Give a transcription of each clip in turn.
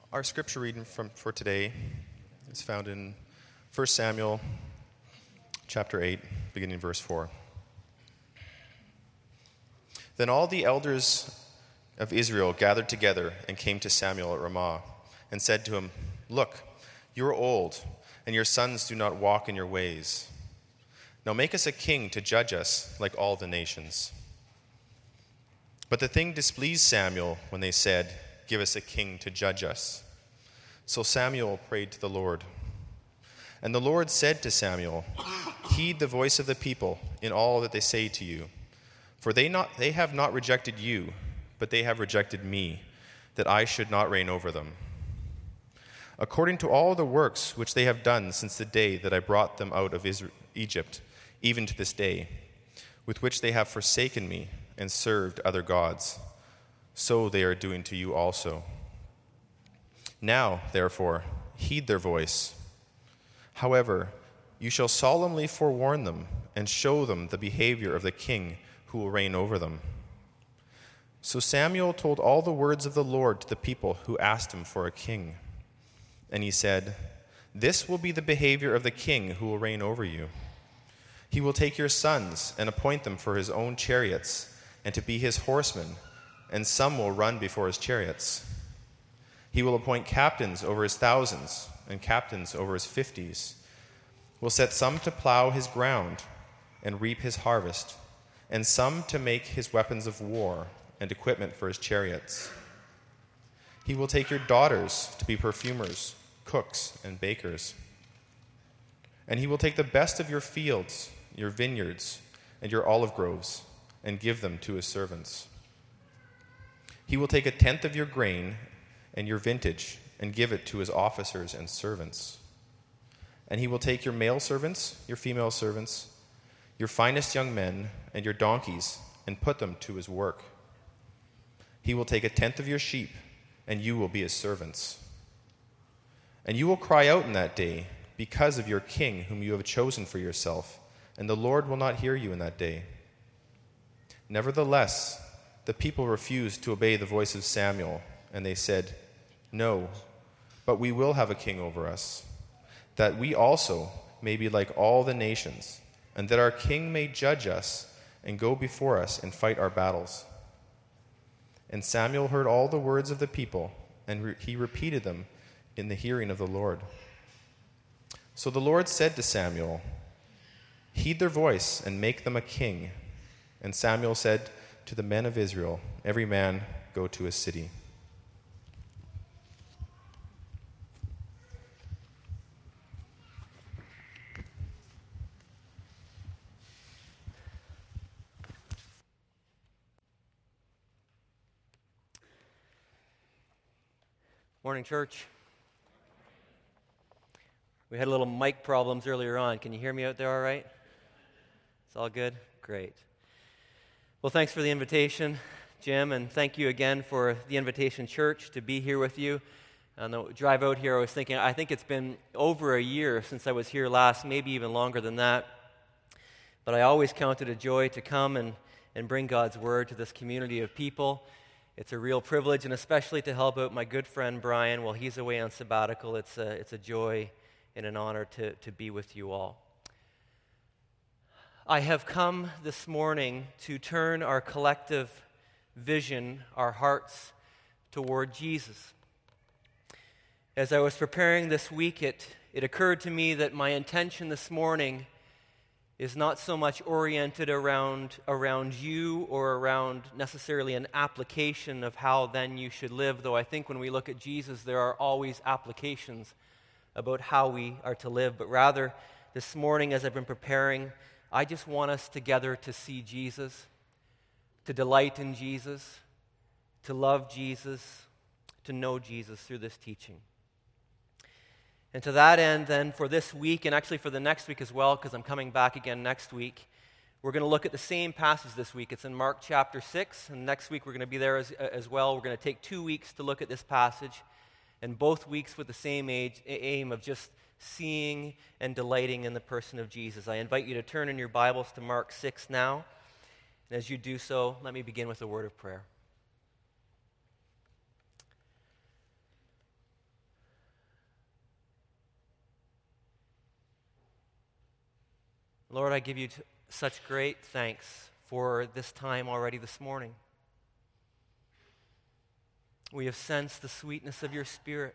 Our scripture reading for today is found in 1 Samuel chapter 8, beginning verse 4. Then all the elders of Israel gathered together and came to Samuel at Ramah and said to him, "Look, you are old, and your sons do not walk in your ways. Now make us a king to judge us like all the nations." But the thing displeased Samuel when they said, "Give us a king to judge us." So Samuel prayed to the Lord. And the Lord said to Samuel, "Heed the voice of the people in all that they say to you. For they have not rejected you, but they have rejected me, that I should not reign over them. According to all the works which they have done since the day that I brought them out of Egypt, even to this day, with which they have forsaken me and served other gods, so they are doing to you also. Now, therefore, heed their voice. However, you shall solemnly forewarn them and show them the behavior of the king who will reign over them." So Samuel told all the words of the Lord to the people who asked him for a king. And he said, "This will be the behavior of the king who will reign over you. He will take your sons and appoint them for his own chariots and to be his horsemen, and some will run before his chariots. He will appoint captains over his thousands and captains over his 50s, will set some to plow his ground and reap his harvest, and some to make his weapons of war and equipment for his chariots. He will take your daughters to be perfumers, cooks, and bakers. And he will take the best of your fields, your vineyards, and your olive groves, and give them to his servants. He will take a tenth of your grain and your vintage, and give it to his officers and servants. And he will take your male servants, your female servants, your finest young men, and your donkeys, and put them to his work. He will take a tenth of your sheep, and you will be his servants. And you will cry out in that day because of your king whom you have chosen for yourself, and the Lord will not hear you in that day." Nevertheless, the people refused to obey the voice of Samuel, and they said, "No, but we will have a king over us, that we also may be like all the nations, and that our king may judge us and go before us and fight our battles." And Samuel heard all the words of the people, and he repeated them in the hearing of the Lord. So the Lord said to Samuel, "Heed their voice and make them a king." And Samuel said to the men of Israel, "Every man go to his city." Morning, church. We had a little mic problems earlier on. Can you hear me out there all right? It's all good? Great. Well, thanks for the invitation, Jim, and thank you again for the invitation, church, to be here with you. On the drive out here, I was thinking, I think it's been over a year since I was here last, maybe even longer than that. But I always count it a joy to come and bring God's word to this community of people. It's a real privilege, and especially to help out my good friend Brian while he's away on sabbatical. It's a joy and an honor to be with you all. I have come this morning to turn our collective vision, our hearts, toward Jesus. As I was preparing this week, it occurred to me that my intention this morning is not so much oriented around you or around necessarily an application of how then you should live, though I think when we look at Jesus, there are always applications about how we are to live. But rather, this morning as I've been preparing, I just want us together to see Jesus, to delight in Jesus, to love Jesus, to know Jesus through this teaching. And to that end, then, for this week, and actually for the next week as well, because I'm coming back again next week, we're going to look at the same passage this week. It's in Mark chapter 6, and next week we're going to be there as well. We're going to take 2 weeks to look at this passage, and both weeks with the same aim of just seeing and delighting in the person of Jesus. I invite you to turn in your Bibles to Mark 6 now, and as you do so, let me begin with a word of prayer. Lord, I give you such great thanks for this time already this morning. We have sensed the sweetness of your Spirit.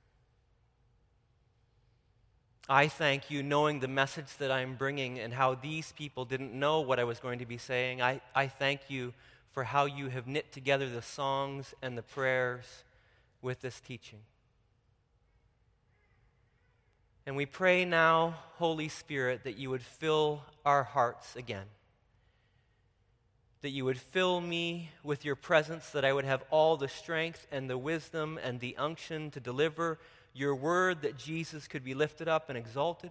I thank you, knowing the message that I'm bringing and how these people didn't know what I was going to be saying. I thank you for how you have knit together the songs and the prayers with this teaching. And we pray now, Holy Spirit, that you would fill our hearts again. That you would fill me with your presence, that I would have all the strength and the wisdom and the unction to deliver your word, that Jesus could be lifted up and exalted.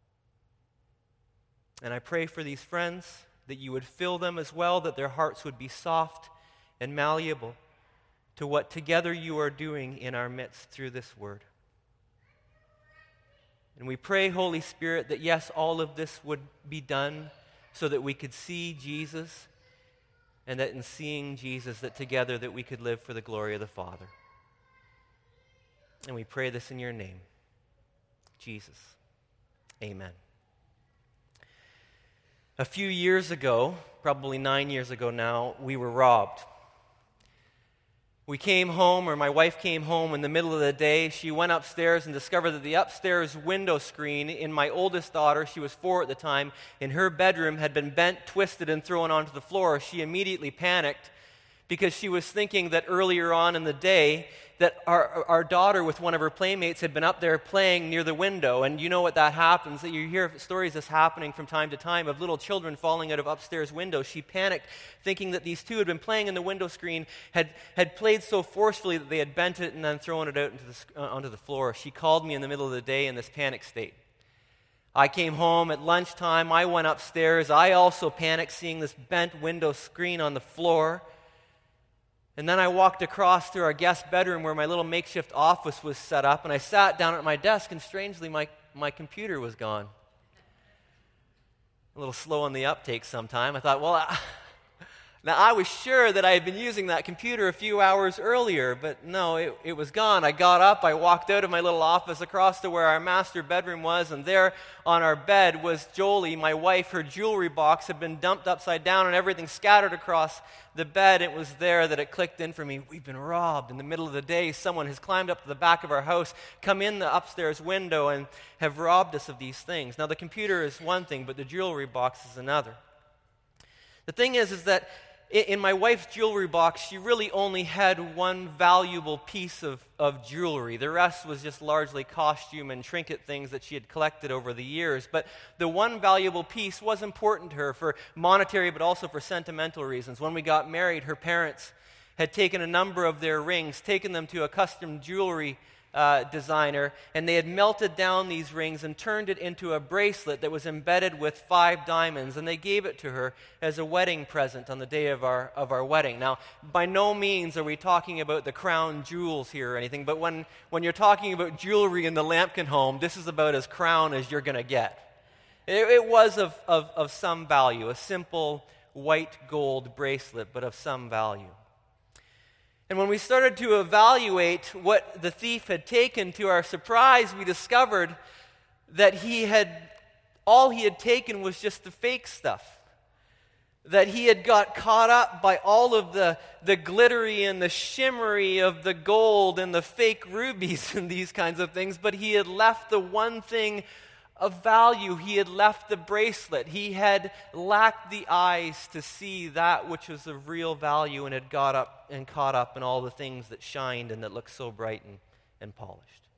And I pray for these friends, that you would fill them as well, that their hearts would be soft and malleable to what together you are doing in our midst through this word. And we pray, Holy Spirit, that yes, all of this would be done so that we could see Jesus, and that in seeing Jesus, that together that we could live for the glory of the Father. And we pray this in your name, Jesus. Amen. A few years ago, probably 9 years ago now, we were robbed. We came home, or my wife came home in the middle of the day. She went upstairs and discovered that the upstairs window screen in my oldest daughter, she was 4 at the time, in her bedroom had been bent, twisted, and thrown onto the floor. She immediately panicked because she was thinking that earlier on in the day that our daughter with one of her playmates had been up there playing near the window. And you know what that happens, that you hear stories of this happening from time to time of little children falling out of upstairs windows. She panicked, thinking that these two had been playing in the window screen, had played so forcefully that they had bent it and then thrown it out onto the floor. She called me in the middle of the day in this panic state. I came home at lunchtime. I went upstairs. I also panicked, seeing this bent window screen on the floor. And then I walked across through our guest bedroom where my little makeshift office was set up, and I sat down at my desk, and strangely, my computer was gone. A little slow on the uptake sometime. I thought, now I was sure that I had been using that computer a few hours earlier, but no, it was gone. I got up, I walked out of my little office across to where our master bedroom was, and there on our bed was Jolie, my wife. Her jewelry box had been dumped upside down and everything scattered across the bed. It was there that it clicked in for me. We've been robbed. In the middle of the day, someone has climbed up to the back of our house, come in the upstairs window, and have robbed us of these things. Now, the computer is one thing, but the jewelry box is another. The thing is that in my wife's jewelry box, she really only had one valuable piece of jewelry. The rest was just largely costume and trinket things that she had collected over the years. But the one valuable piece was important to her for monetary but also for sentimental reasons. When we got married, her parents had taken a number of their rings, taken them to a custom jewelry designer, and they had melted down these rings and turned it into a bracelet that was embedded with 5 diamonds, and they gave it to her as a wedding present on the day of our wedding. Now, by no means are we talking about the crown jewels here or anything, but when you're talking about jewelry in the Lampkin home, this is about as crown as you're going to get. It was of some value, a simple white gold bracelet, but of some value. And when we started to evaluate what the thief had taken, to our surprise, we discovered that all he had taken was just the fake stuff. That he had got caught up by all of the glittery and the shimmery of the gold and the fake rubies and these kinds of things, but he had left the one thing of value. He had left the bracelet. He had lacked the eyes to see that which was of real value, and had got up and caught up in all the things that shined and that looked so bright and polished.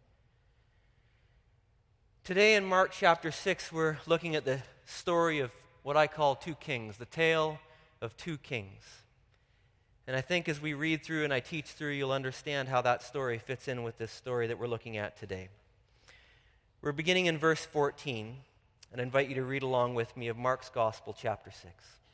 Today in Mark chapter 6, we're looking at the story of what I call 2 kings, the tale of 2 kings. And I think as we read through and I teach through, you'll understand how that story fits in with this story that we're looking at today. We're beginning in verse 14, and I invite you to read along with me of Mark's Gospel, chapter 6.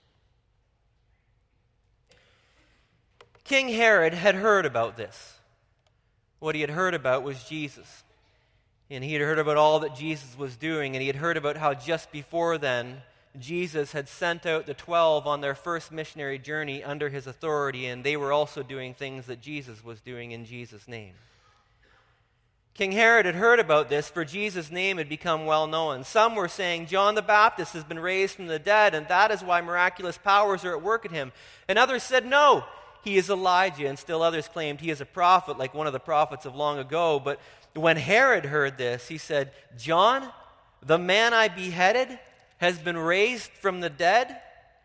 King Herod had heard about this. What he had heard about was Jesus. And he had heard about all that Jesus was doing, and he had heard about how just before then, Jesus had sent out the 12 on their first missionary journey under his authority, and they were also doing things that Jesus was doing in Jesus' name. King Herod had heard about this, for Jesus' name had become well known. Some were saying, John the Baptist has been raised from the dead, and that is why miraculous powers are at work in him. And others said, no, he is Elijah. And still others claimed he is a prophet, like one of the prophets of long ago. But when Herod heard this, he said, John, the man I beheaded, has been raised from the dead?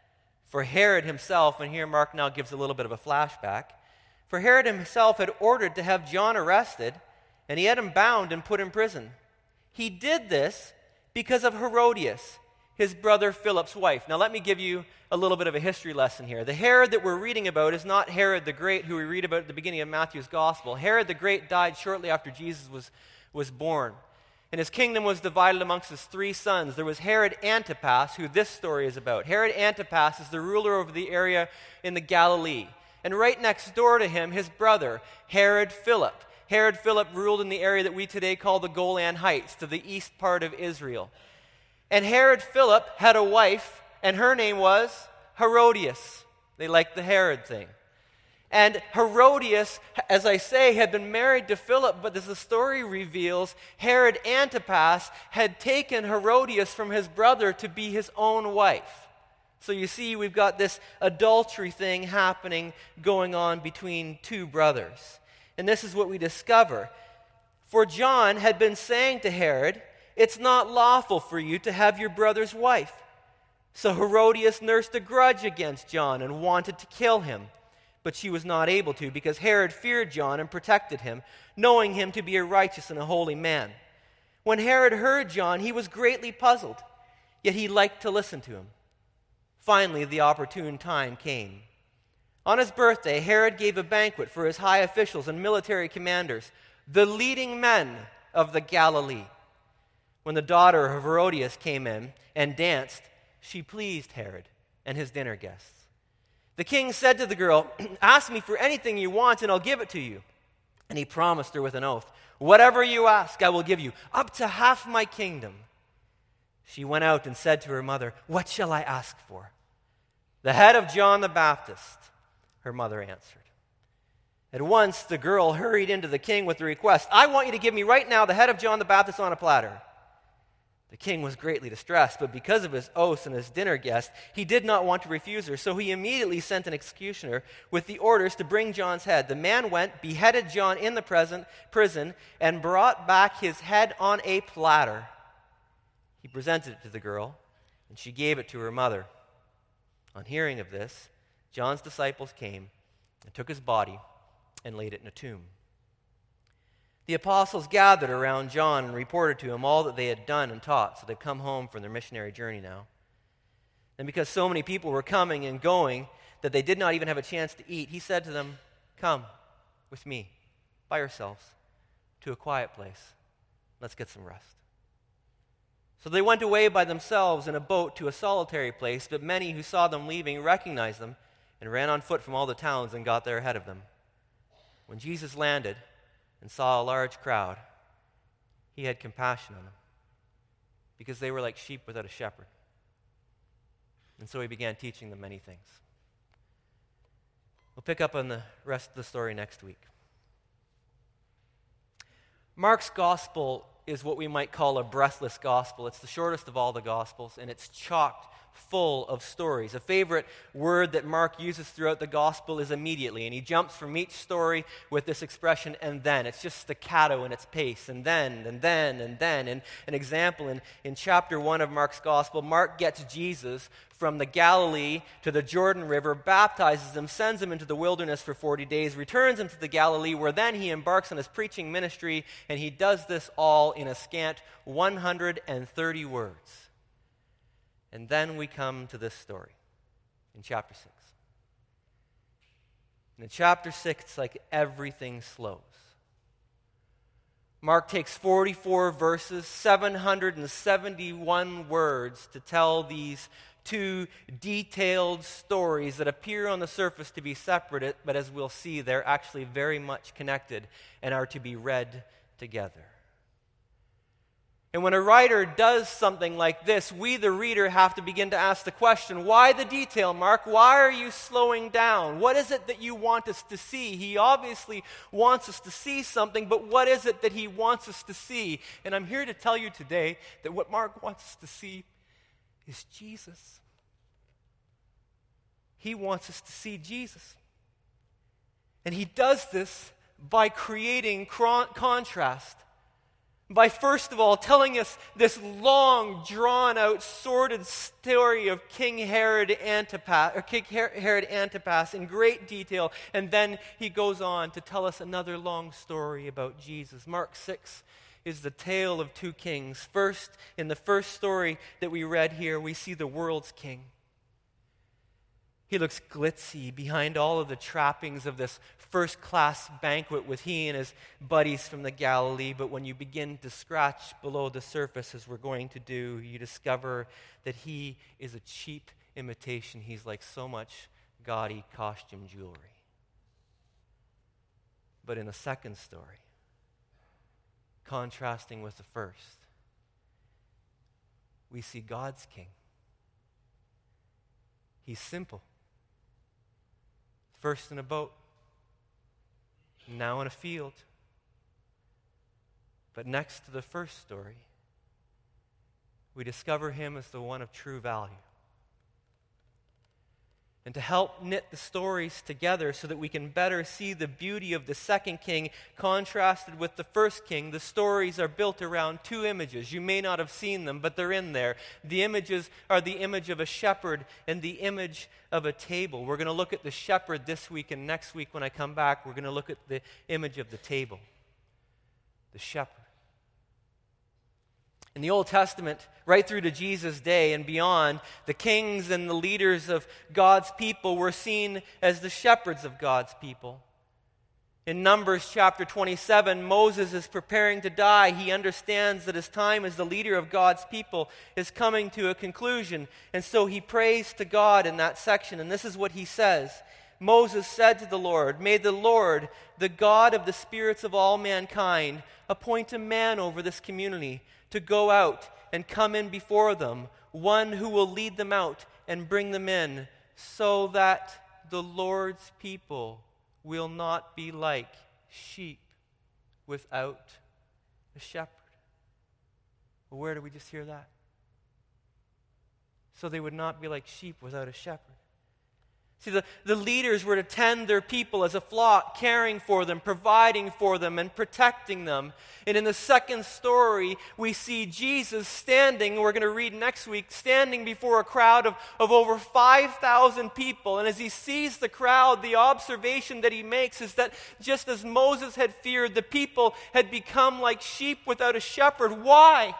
For Herod himself, and here Mark now gives a little bit of a flashback, for Herod himself had ordered to have John arrested, and he had him bound and put in prison. He did this because of Herodias, his brother Philip's wife. Now let me give you a little bit of a history lesson here. The Herod that we're reading about is not Herod the Great, who we read about at the beginning of Matthew's Gospel. Herod the Great died shortly after Jesus was born, and his kingdom was divided amongst his three sons. There was Herod Antipas, who this story is about. Herod Antipas is the ruler over the area in the Galilee. And right next door to him, his brother, Herod Philip. Herod Philip ruled in the area that we today call the Golan Heights, to the east part of Israel. And Herod Philip had a wife, and her name was Herodias. They liked the Herod thing. And Herodias, as I say, had been married to Philip, but as the story reveals, Herod Antipas had taken Herodias from his brother to be his own wife. So you see, we've got this adultery thing happening, going on between two brothers. And this is what we discover. For John had been saying to Herod, it's not lawful for you to have your brother's wife. So Herodias nursed a grudge against John and wanted to kill him. But she was not able to, because Herod feared John and protected him, knowing him to be a righteous and a holy man. When Herod heard John, he was greatly puzzled, yet he liked to listen to him. Finally, the opportune time came. On his birthday, Herod gave a banquet for his high officials and military commanders, the leading men of the Galilee. When the daughter of Herodias came in and danced, she pleased Herod and his dinner guests. The king said to the girl, ask me for anything you want and I'll give it to you. And he promised her with an oath, whatever you ask, I will give you, up to half my kingdom. She went out and said to her mother, what shall I ask for? The head of John the Baptist, her mother answered. At once the girl hurried into the king with the request, I want you to give me right now the head of John the Baptist on a platter. The king was greatly distressed, but because of his oaths and his dinner guest, he did not want to refuse her. So he immediately sent an executioner with the orders to bring John's head. The man went, beheaded John in the prison, and brought back his head on a platter. He presented it to the girl, and she gave it to her mother. On hearing of this, John's disciples came and took his body and laid it in a tomb. The apostles gathered around John and reported to him all that they had done and taught. So they've come home from their missionary journey now. And because so many people were coming and going that they did not even have a chance to eat, he said to them, come with me by yourselves to a quiet place. Let's get some rest. So they went away by themselves in a boat to a solitary place, but many who saw them leaving recognized them and ran on foot from all the towns and got there ahead of them. When Jesus landed and saw a large crowd, he had compassion on them because they were like sheep without a shepherd. And so he began teaching them many things. We'll pick up on the rest of the story next week. Mark's gospel is what we might call a breathless gospel. It's the shortest of all the gospels, and it's chocked full of stories. A favorite word that Mark uses throughout the gospel is immediately, and he jumps from each story with this expression, and then. It's just staccato in its pace, and then, and then, and then. And an example, in chapter 1 of Mark's gospel, Mark gets Jesus from the Galilee to the Jordan River, baptizes him, sends him into the wilderness for 40 days, returns him to the Galilee, where then he embarks on his preaching ministry, and he does this all in a scant 130 words. And then we come to this story in chapter 6. And in chapter 6, it's like everything slows. Mark takes 44 verses, 771 words to tell these two detailed stories that appear on the surface to be separate, but as we'll see, they're actually very much connected and are to be read together. And when a writer does something like this, we, the reader, have to begin to ask the question, why the detail, Mark? Why are you slowing down? What is it that you want us to see? He obviously wants us to see something, but what is it that he wants us to see? And I'm here to tell you today that what Mark wants us to see is Jesus. He wants us to see Jesus. And he does this by creating contrast. By first of all telling us this long, drawn-out, sordid story of King Herod Antipas in great detail, and then he goes on to tell us another long story about Jesus. Mark 6 is the tale of two kings. First, in the first story that we read here, we see the world's king. He looks glitzy behind all of the trappings of this first-class banquet with he and his buddies from the Galilee. But when you begin to scratch below the surface, as we're going to do, you discover that he is a cheap imitation. He's like so much gaudy costume jewelry. But in the second story, contrasting with the first, we see God's king. He's simple. First in a boat, now in a field. But next to the first story, we discover him as the one of true value. And to help knit the stories together so that we can better see the beauty of the second king contrasted with the first king, the stories are built around two images. You may not have seen them, but they're in there. The images are the image of a shepherd and the image of a table. We're going to look at the shepherd this week, and next week when I come back, we're going to look at the image of the table, the shepherd. In the Old Testament, right through to Jesus' day and beyond, the kings and the leaders of God's people were seen as the shepherds of God's people. In Numbers chapter 27, Moses is preparing to die. He understands that his time as the leader of God's people is coming to a conclusion. And so he prays to God in that section. And this is what he says. Moses said to the Lord, "May the Lord, the God of the spirits of all mankind, appoint a man over this community to go out and come in before them, one who will lead them out and bring them in, so that the Lord's people will not be like sheep without a shepherd." Well, where did we just hear that? So they would not be like sheep without a shepherd. See, the leaders were to tend their people as a flock, caring for them, providing for them, and protecting them. And in the second story, we see Jesus standing, we're going to read next week, standing before a crowd of over 5,000 people. And as he sees the crowd, the observation that he makes is that just as Moses had feared, the people had become like sheep without a shepherd. Why?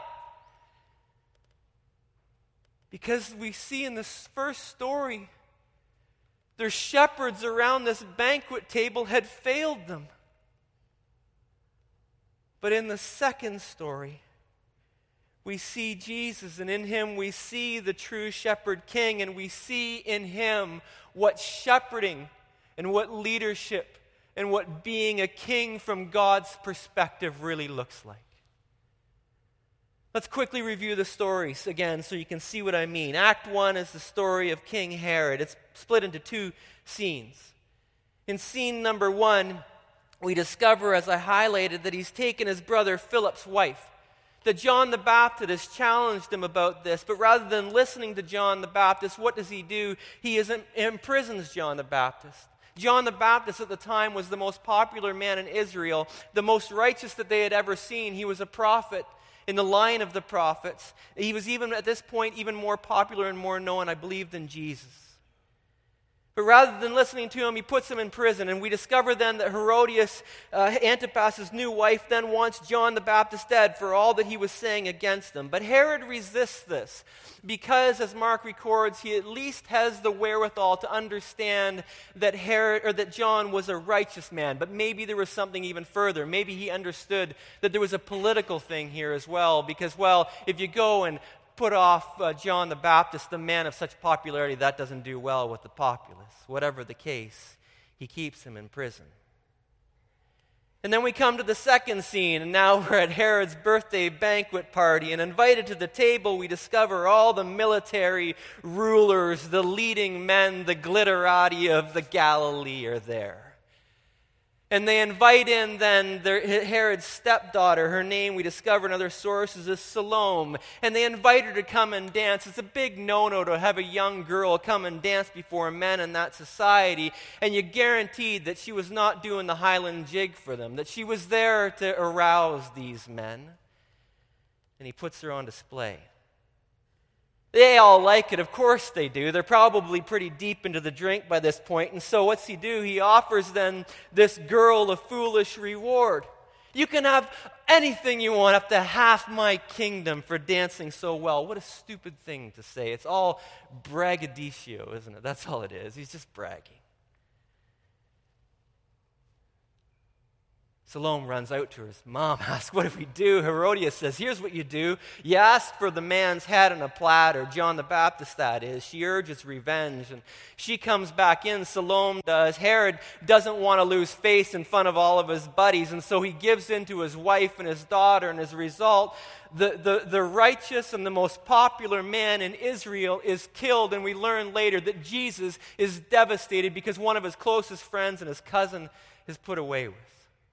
Because we see in this first story, their shepherds around this banquet table had failed them. But in the second story, we see Jesus, and in him we see the true shepherd king, and we see in him what shepherding and what leadership and what being a king from God's perspective really looks like. Let's quickly review the stories again so you can see what I mean. Act 1 is the story of King Herod. It's split into two scenes. In scene number 1, we discover, as I highlighted, that he's taken his brother Philip's wife. That John the Baptist has challenged him about this, but rather than listening to John the Baptist, what does he do? He imprisons John the Baptist. John the Baptist at the time was the most popular man in Israel, the most righteous that they had ever seen. He was a prophet in the line of the prophets. He was even at this point even more popular and more known, I believe, than Jesus. But rather than listening to him, he puts him in prison. And we discover then that Herodias, Antipas' new wife, then wants John the Baptist dead for all that he was saying against them. But Herod resists this because, as Mark records, he at least has the wherewithal to understand that John was a righteous man. But maybe there was something even further. Maybe he understood that there was a political thing here as well. Because, well, if you go and put off John the Baptist, the man of such popularity, that doesn't do well with the populace. Whatever the case, he keeps him in prison. And then we come to the second scene, and now we're at Herod's birthday banquet party, and invited to the table we discover all the military rulers, the leading men, the glitterati of the Galilee are there. And they invite in then Herod's stepdaughter. Her name, we discover in other sources, is Salome. And they invite her to come and dance. It's a big no-no to have a young girl come and dance before men in that society. And you guaranteed that she was not doing the Highland jig for them, that she was there to arouse these men. And he puts her on display. They all like it. Of course they do. They're probably pretty deep into the drink by this point. And so what's he do? He offers then this girl a foolish reward. You can have anything you want, up to half my kingdom for dancing so well. What a stupid thing to say. It's all braggadocio, isn't it? That's all it is. He's just bragging. Salome runs out to her mom, asks, what do we do? Herodias says, here's what you do. You ask for the man's head on a platter, John the Baptist that is. She urges revenge, and she comes back in, Salome does. Herod doesn't want to lose face in front of all of his buddies, and so he gives in to his wife and his daughter, and as a result, the righteous and the most popular man in Israel is killed, and we learn later that Jesus is devastated because one of his closest friends and his cousin is put away with.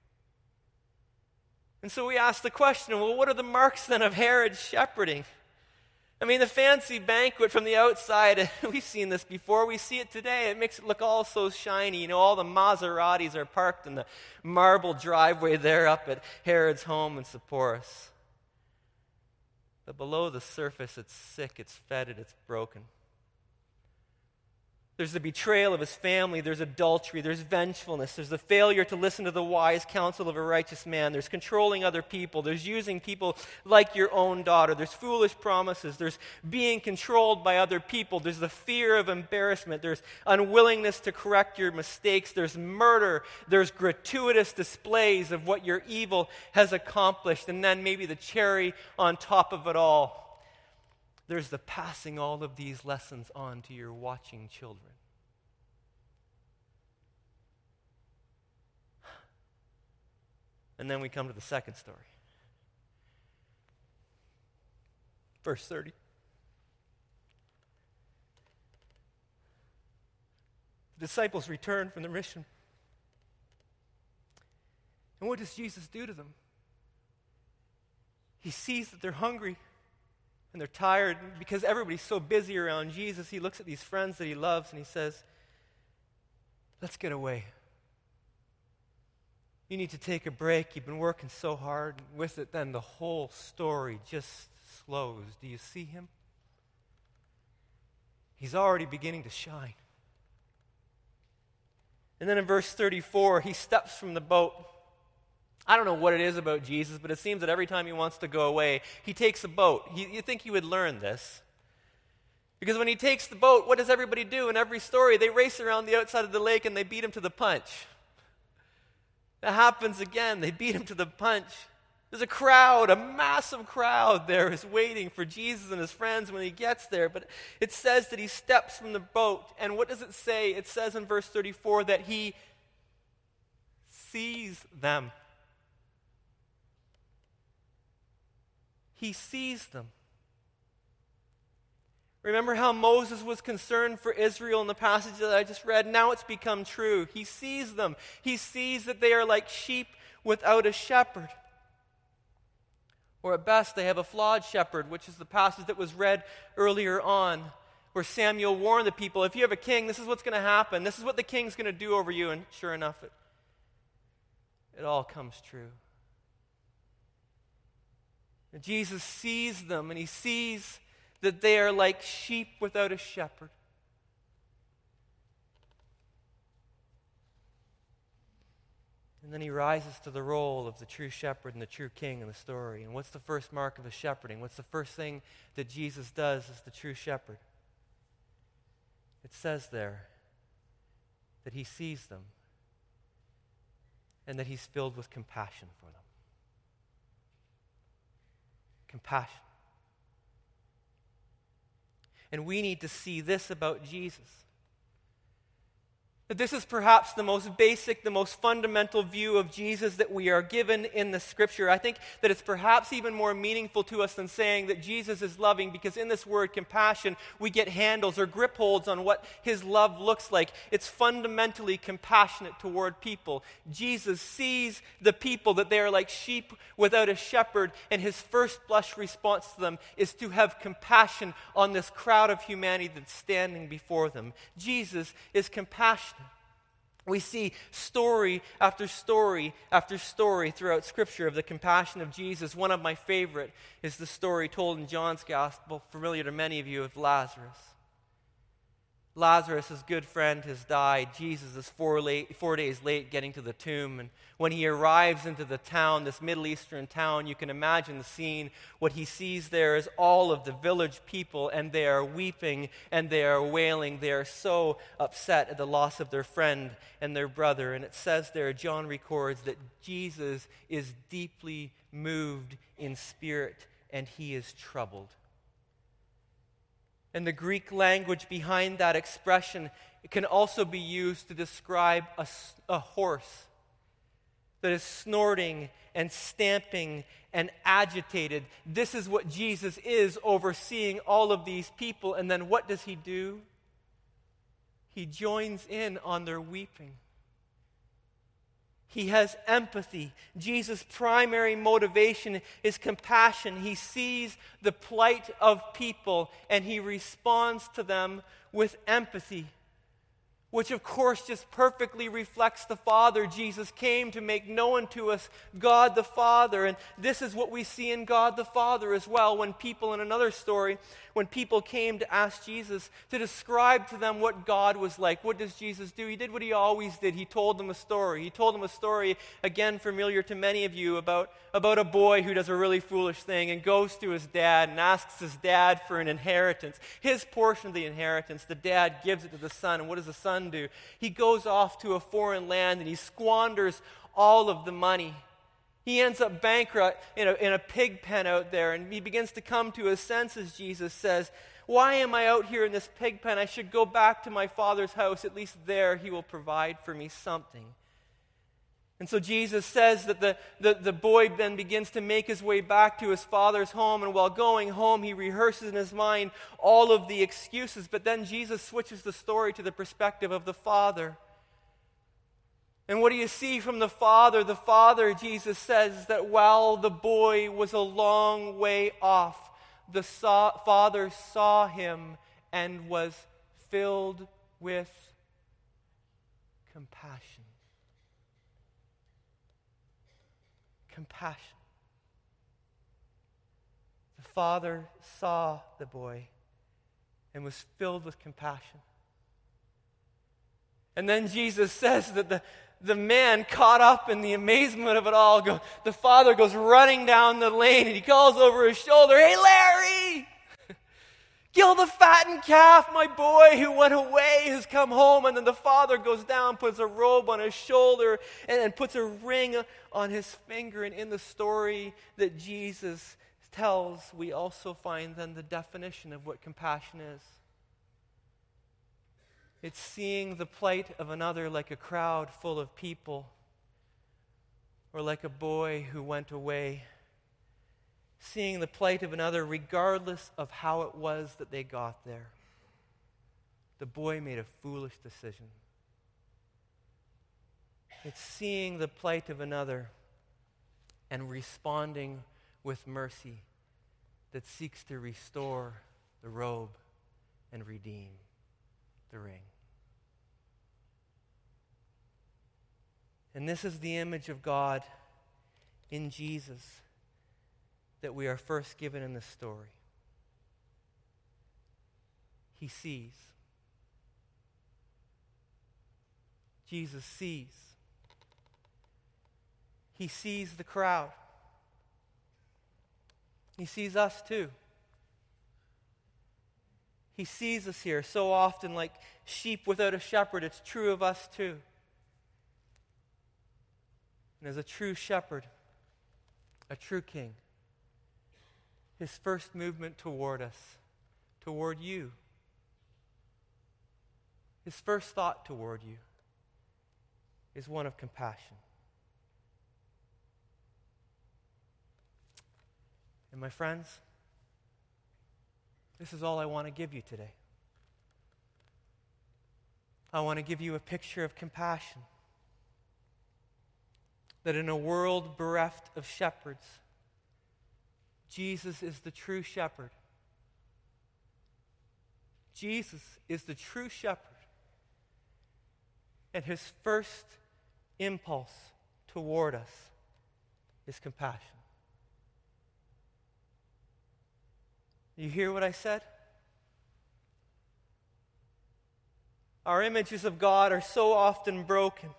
And so we ask the question, well, what are the marks then of Herod's shepherding? I mean, the fancy banquet from the outside, we've seen this before, we see it today. It makes it look all so shiny. You know, all the Maseratis are parked in the marble driveway there up at Herod's home in Sepphoris. But below the surface, it's sick, it's fetid, it's broken. There's the betrayal of his family, there's adultery, there's vengefulness, there's the failure to listen to the wise counsel of a righteous man, there's controlling other people, there's using people like your own daughter, there's foolish promises, there's being controlled by other people, there's the fear of embarrassment, there's unwillingness to correct your mistakes, there's murder, there's gratuitous displays of what your evil has accomplished, and then maybe the cherry on top of it all, there's the passing all of these lessons on to your watching children. And then we come to the second story. Verse 30. The disciples return from their mission. And what does Jesus do to them? He sees that they're hungry. And they're tired because everybody's so busy around Jesus. He looks at these friends that he loves and he says, let's get away. You need to take a break. You've been working so hard. And with it, then the whole story just slows. Do you see him? He's already beginning to shine. And then in verse 34, he steps from the boat. I don't know what it is about Jesus, but it seems that every time he wants to go away, he takes a boat. You think he would learn this? Because when he takes the boat, what does everybody do in every story? They race around the outside of the lake and they beat him to the punch. That happens again. They beat him to the punch. There's a crowd, a massive crowd there is waiting for Jesus and his friends when he gets there. But it says that he steps from the boat. And what does it say? It says in verse 34 that he sees them. He sees them. Remember how Moses was concerned for Israel in the passage that I just read? Now it's become true. He sees them. He sees that they are like sheep without a shepherd. Or at best, they have a flawed shepherd, which is the passage that was read earlier on, where Samuel warned the people, if you have a king, this is what's going to happen. This is what the king's going to do over you. And sure enough, it all comes true. And Jesus sees them, and he sees that they are like sheep without a shepherd. And then he rises to the role of the true shepherd and the true king in the story. And what's the first mark of his shepherding? What's the first thing that Jesus does as the true shepherd? It says there that he sees them and that he's filled with compassion for them. Compassion. And we need to see this about Jesus. That this is perhaps the most basic, the most fundamental view of Jesus that we are given in the Scripture. I think that it's perhaps even more meaningful to us than saying that Jesus is loving, because in this word compassion, we get handles or grip holds on what his love looks like. It's fundamentally compassionate toward people. Jesus sees the people, that they are like sheep without a shepherd, and his first blush response to them is to have compassion on this crowd of humanity that's standing before them. Jesus is compassionate. We see story after story after story throughout Scripture of the compassion of Jesus. One of my favorite is the story told in John's Gospel, familiar to many of you, of Lazarus. Lazarus' good friend has died. Jesus is 4 days late getting to the tomb. And when he arrives into the town, this Middle Eastern town, you can imagine the scene. What he sees there is all of the village people, and they are weeping and they are wailing. They are so upset at the loss of their friend and their brother. And it says there, John records that Jesus is deeply moved in spirit and he is troubled. And the Greek language behind that expression, it can also be used to describe a horse that is snorting and stamping and agitated. This is what Jesus is, overseeing all of these people. And then what does he do? He joins in on their weeping. He has empathy. Jesus' primary motivation is compassion. He sees the plight of people and he responds to them with empathy, which of course just perfectly reflects the Father. Jesus came to make known to us God the Father, and this is what we see in God the Father as well. When people, in another story, when people came to ask Jesus to describe to them what God was like, what does Jesus do? He did what he always did. He told them a story. He told them a story, again familiar to many of you, about a boy who does a really foolish thing and goes to his dad and asks his dad for an inheritance. His portion of the inheritance, the dad gives it to the son, and what does the son do? He goes off to a foreign land and he squanders all of the money. He ends up bankrupt in a pig pen out there, and he begins to come to his senses. Jesus says, "Why am I out here in this pig pen? I should go back to my father's house. At least there he will provide for me something." And so Jesus says that the boy then begins to make his way back to his father's home, and while going home, he rehearses in his mind all of the excuses. But then Jesus switches the story to the perspective of the father. And what do you see from the father? The father, Jesus says, that while the boy was a long way off, the father saw him and was filled with compassion. Compassion. The father saw the boy and was filled with compassion. And then Jesus says that the man, caught up in the amazement of it all, the father goes running down the lane and he calls over his shoulder, "Hey, Larry! Kill the fattened calf. My boy who went away has come home." And then the father goes down, puts a robe on his shoulder, and puts a ring on his finger. And in the story that Jesus tells, we also find then the definition of what compassion is. It's seeing the plight of another like a crowd full of people, or like a boy who went away. Seeing the plight of another regardless of how it was that they got there. The boy made a foolish decision. It's seeing the plight of another and responding with mercy that seeks to restore the robe and redeem the ring. And this is the image of God in Jesus that we are first given in this story. He sees. Jesus sees. He sees the crowd. He sees us too. He sees us here so often like sheep without a shepherd. It's true of us too. And as a true shepherd, a true king, his first movement toward us, toward you, his first thought toward you is one of compassion. And my friends, this is all I want to give you today. I want to give you a picture of compassion. That in a world bereft of shepherds, Jesus is the true shepherd. Jesus is the true shepherd. And his first impulse toward us is compassion. You hear what I said? Our images of God are so often broken.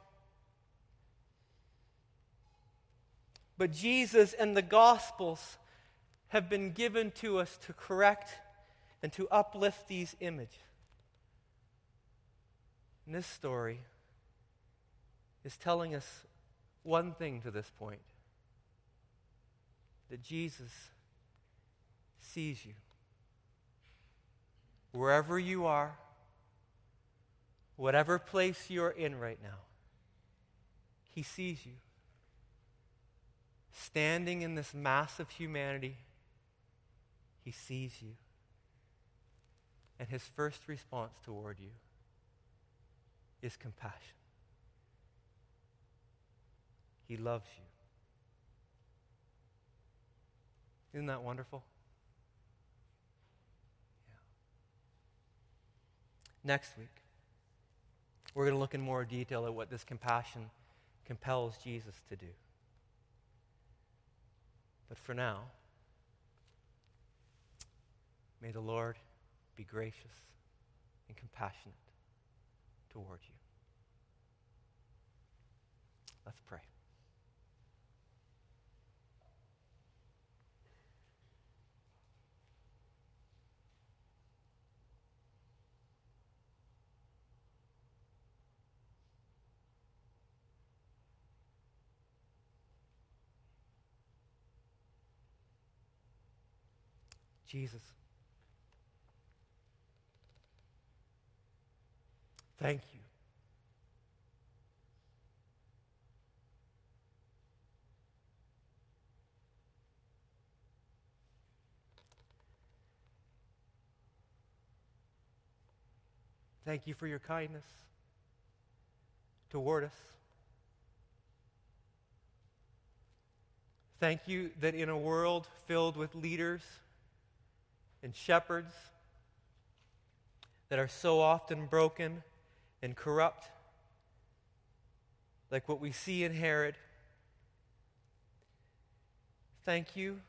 But Jesus and the Gospels have been given to us to correct and to uplift these images. And this story is telling us one thing to this point: that Jesus sees you. Wherever you are, whatever place you're in right now, he sees you. Standing in this mass of humanity, he sees you. And his first response toward you is compassion. He loves you. Isn't that wonderful? Yeah. Next week, we're going to look in more detail at what this compassion compels Jesus to do. But for now, may the Lord be gracious and compassionate toward you. Let's pray. Jesus, thank you. Thank you for your kindness toward us. Thank you that in a world filled with leaders and shepherds that are so often broken and corrupt, like what we see in Herod, thank you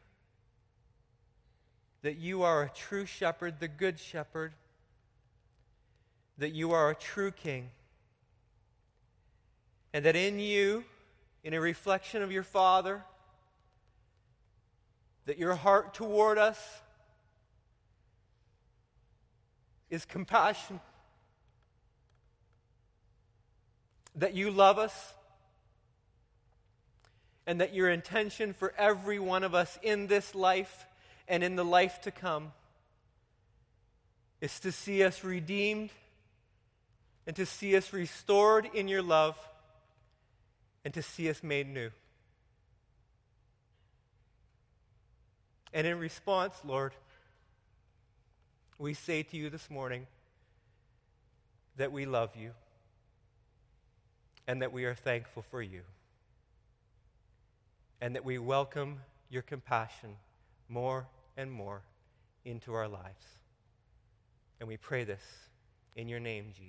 that you are a true shepherd, the good shepherd, that you are a true king, and that in you, in a reflection of your Father, that your heart toward us is compassion, that you love us, and that your intention for every one of us in this life and in the life to come is to see us redeemed and to see us restored in your love and to see us made new. And in response, Lord, we say to you this morning that we love you and that we are thankful for you and that we welcome your compassion more and more into our lives. And we pray this in your name, Jesus.